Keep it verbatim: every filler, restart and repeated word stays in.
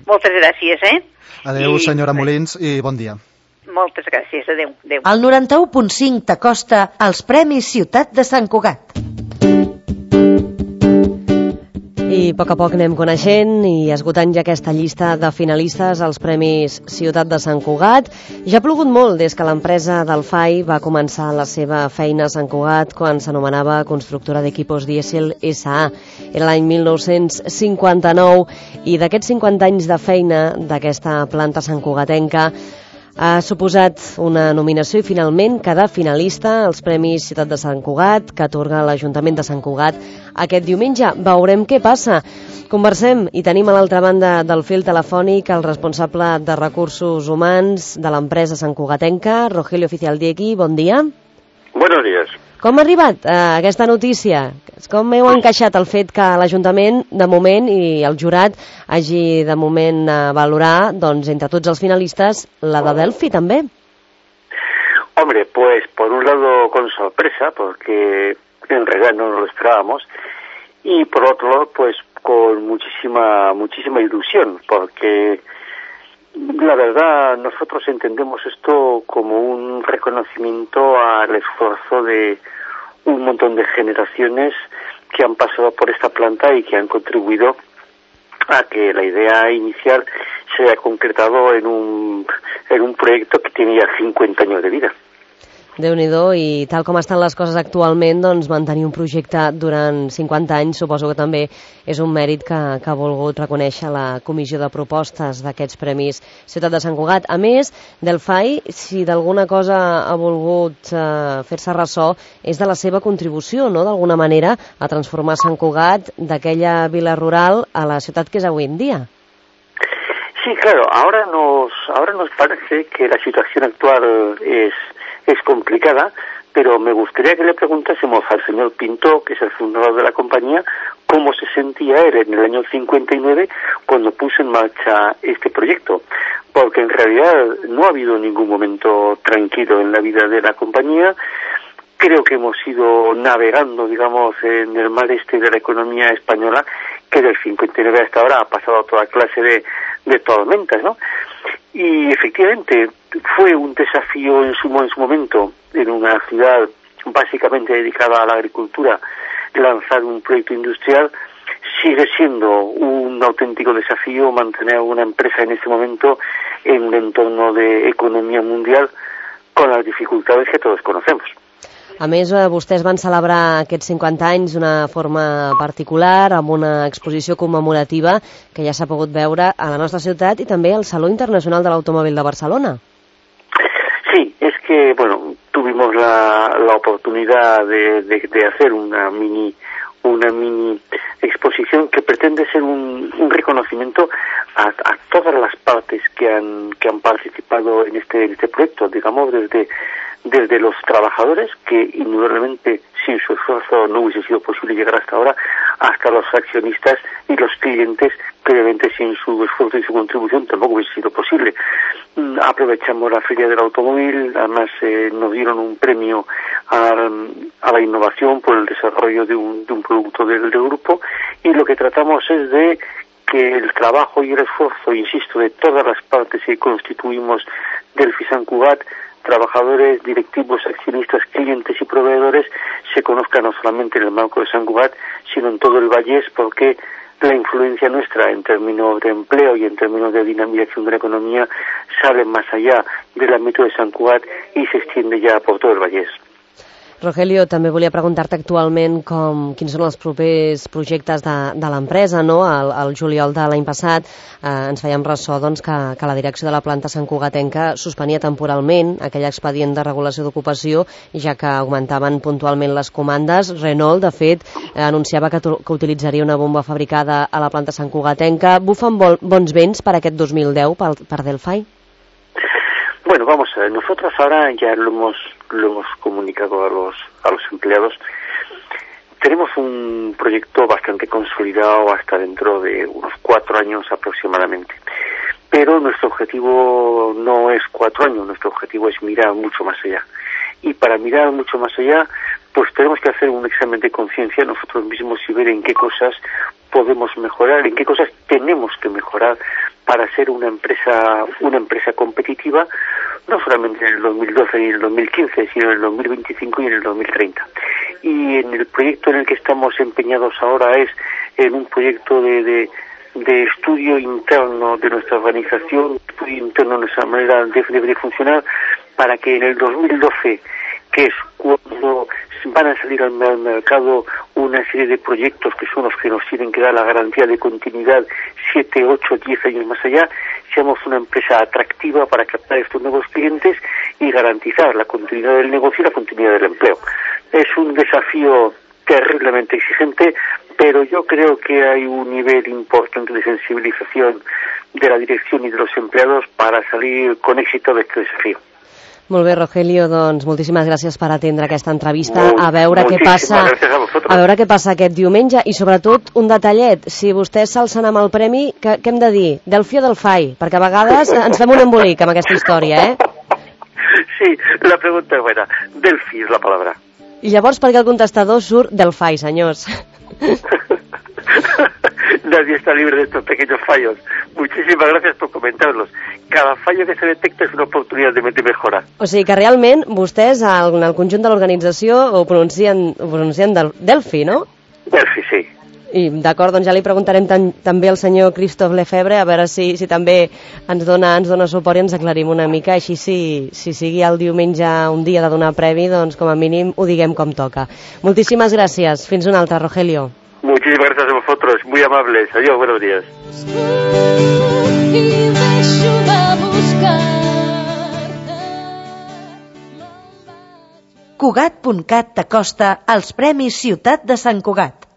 Moltes gràcies, eh? Adéu, I... senyora Molins, i bon dia. Moltes gràcies, adéu. adéu. El noranta-u punt cinc t'acosta als Premis Ciutat de Sant Cugat. I a poc a poc anem coneixent i esgotant ja aquesta llista de finalistes als Premis Ciutat de Sant Cugat. Ja ha plogut molt des que l'empresa del F A I va començar la seva feina a Sant Cugat quan s'anomenava Constructora d'Equipos Diésel S A Era l'any mil nou-cents cinquanta-nou i d'aquests cinquanta anys de feina d'aquesta planta santcugatenca ha suposat una nominació i finalment quedar finalista als Premis Ciutat de Sant Cugat que atorga l'Ajuntament de Sant Cugat aquest diumenge. Veurem què passa. Conversem i tenim a l'altra banda del fil telefònic el responsable de recursos humans de l'empresa santcugatenca, Rogelio Oficialdiegui. Bon dia. Buenos días. Com ha arribat eh, aquesta notícia? Com heu encaixat el fet que l'Ajuntament, de moment, i el jurat hagi de moment eh, valorar, doncs, entre tots els finalistes, la de Delphi també? Hombre, pues por un lado con sorpresa, porque en realidad no nos lo esperábamos, y por otro lado, pues con muchísima, muchísima ilusión, porque la verdad nosotros entendemos esto como un reconocimiento al esfuerzo de un montón de generaciones que han pasado por esta planta y que han contribuido a que la idea inicial se haya concretado en un, en un proyecto que tiene ya cincuenta años de vida. Déu-n'hi-do, i tal com estan les coses actualment, doncs mantenir un projecte durant cinquanta anys suposo que també és un mèrit que, que ha volgut reconèixer la Comissió de Propostes d'aquests Premis Ciutat de Sant Cugat. A més, del F A I, si d'alguna cosa ha volgut eh, fer-se ressò, és de la seva contribució, no?, d'alguna manera, a transformar Sant Cugat d'aquella vila rural a la ciutat que és avui en dia. Sí, claro, ahora nos, ahora nos parece que la situación actual es es complicada, pero me gustaría que le preguntásemos al señor Pinto, que es el fundador de la compañía, cómo se sentía él en el año cincuenta y nueve cuando puso en marcha este proyecto, porque en realidad no ha habido ningún momento tranquilo en la vida de la compañía. Creo que hemos ido navegando, digamos, en el mar este de la economía española, que del cincuenta y nueve hasta ahora ha pasado toda clase de, de tormentas, ¿no? Y efectivamente fue un desafío en su, en su momento, en una ciudad básicamente dedicada a la agricultura, lanzar un proyecto industrial. Sigue siendo un auténtico desafío mantener una empresa en este momento en un entorno de economía mundial con las dificultades que todos conocemos. A més, vostès van celebrar aquests cinquanta anys d'una forma particular, amb una exposició commemorativa que ja s'ha pogut veure a la nostra ciutat i també al Saló Internacional de l'Automòvil de Barcelona. Sí, es que, bueno, tuvimos la, la oportunidad de, de, de hacer una mini una mini exposición que pretende ser un, un reconocimiento a, a todas las partes que han que han participado en este en este proyecto, digamos, desde desde los trabajadores, que indudablemente sin su esfuerzo no hubiese sido posible llegar hasta ahora, hasta los accionistas y los clientes, que obviamente sin su esfuerzo y su contribución tampoco hubiese sido posible. Aprovechamos la Feria del Automóvil, además eh, nos dieron un premio a, a la innovación por el desarrollo de un, de un producto del, del grupo, y lo que tratamos es de que el trabajo y el esfuerzo, insisto, de todas las partes que constituimos Delphi Sant Cugat, trabajadores, directivos, accionistas, clientes y proveedores, se conozcan no solamente en el marco de Sant Cugat, sino en todo el Vallès, porque la influencia nuestra en términos de empleo y en términos de dinamización de la economía sale más allá del ámbito de Sant Cugat y se extiende ya por todo el Vallès. Rogelio, també volia preguntar-te actualment com, quins són els propers projectes de, de l'empresa, no? El, el juliol de l'any passat eh, ens fèiem ressò doncs, que, que la direcció de la planta santcugatenca suspenia temporalment aquell expedient de regulació d'ocupació, ja que augmentaven puntualment les comandes. Renault, de fet, eh, anunciava que, que utilitzaria una bomba fabricada a la planta santcugatenca. Bufen bo, bons vents per aquest dos mil deu per, per Delphi? Bueno, vamos a ver, nosotros ahora ya lo hemos lo hemos comunicado a los a los empleados. Tenemos un proyecto bastante consolidado hasta dentro de unos cuatro años aproximadamente. Pero nuestro objetivo no es cuatro años, nuestro objetivo es mirar mucho más allá. Y para mirar mucho más allá, pues tenemos que hacer un examen de conciencia nosotros mismos y ver en qué cosas podemos mejorar, en qué cosas tenemos que mejorar para ser una empresa, una empresa competitiva, no solamente en el dos mil doce y en el dos mil quince, sino en el dos mil veinticinco y en el dos mil treinta. Y en el proyecto en el que estamos empeñados ahora es en un proyecto de, de, de estudio interno de nuestra organización, estudio interno de nuestra manera de, de, de funcionar, para que en el dos mil doce, que es cuando van a salir al mercado una serie de proyectos que son los que nos tienen que dar la garantía de continuidad siete, ocho, diez años más allá, seamos una empresa atractiva para captar estos nuevos clientes y garantizar la continuidad del negocio y la continuidad del empleo. Es un desafío terriblemente exigente, pero yo creo que hay un nivel importante de sensibilización de la dirección y de los empleados para salir con éxito de este desafío. Molt bé, Rogelio, doncs moltíssimes gràcies per atendre aquesta entrevista, a veure què passa a, a veure què passa aquest diumenge, i sobretot un detallet, si vostès s'alcen amb el premi, què, què hem de dir? Delfi o Delfai? Perquè a vegades ens fem un embolic amb aquesta història, eh? Sí, la pregunta és buena. Delfi és la palabra. I llavors per què el contestador surt Delfai, senyors? Nadie está libre de estos pequeños fallos. Muchísimas gracias por comentarlos. Cada fallo que se detecta és una oportunitat de mejora. O sigui que realment vostès en el conjunt de l'organització ho pronuncien, ho pronuncien del, Delfi, no? Delfi, sí. I d'acord, doncs ja li preguntarem tan, també al senyor Christophe Lefebvre a veure si, si també ens dona, ens dona suport i ens aclarim una mica, així si, si sigui el diumenge un dia de donar premi, doncs com a mínim ho diguem com toca. Moltíssimes gràcies. Fins una altra, Rogelio. Muchísimas gracias a vosotros, muy amables. Adiós, buenos días. Cugat punt cat t'acosta als Premis Ciutat de Sant Cugat.